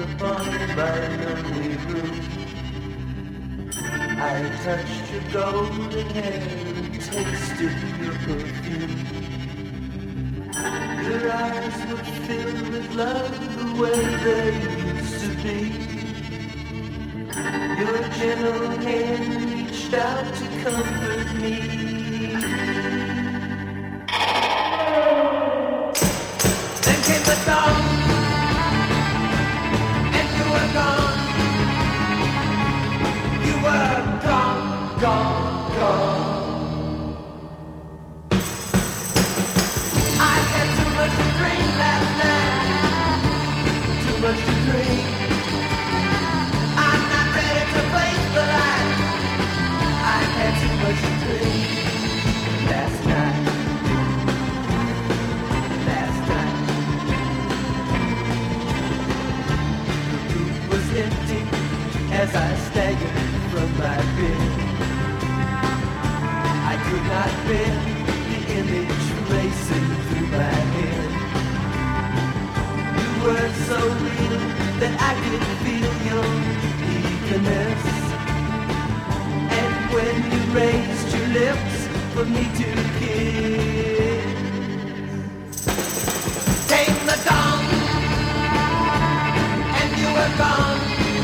upon my lonely roof. I touched your golden hair and tasted your perfume. Your eyes were filled with love the way they used to be. Your gentle hand reached out to comfort me. Then came the dawn, and you were gone. You were gone, gone, gone. I had too much to drink last night, too much to drink. I'm not ready to face the light. I had too much to drink last night, last night. The room was empty as I staggered from my bed. I could not bear the image racing through my head. You were so real that I could feel your eagerness. And when you raised your lips for me to kiss, came the dawn, and you were gone.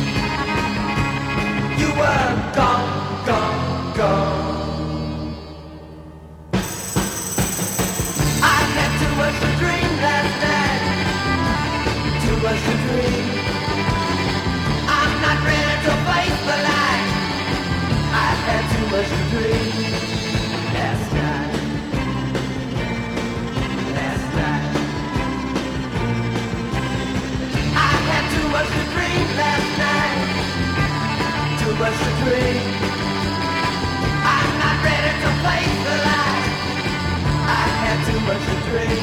You were gone, gone, gone. I had too much to drink last night, too much to drink. I'm not ready to face the light. I had too much to drink last night, last night. I had too much to drink last night, too much to drink. I'm not ready to face the light. I had too much to drink.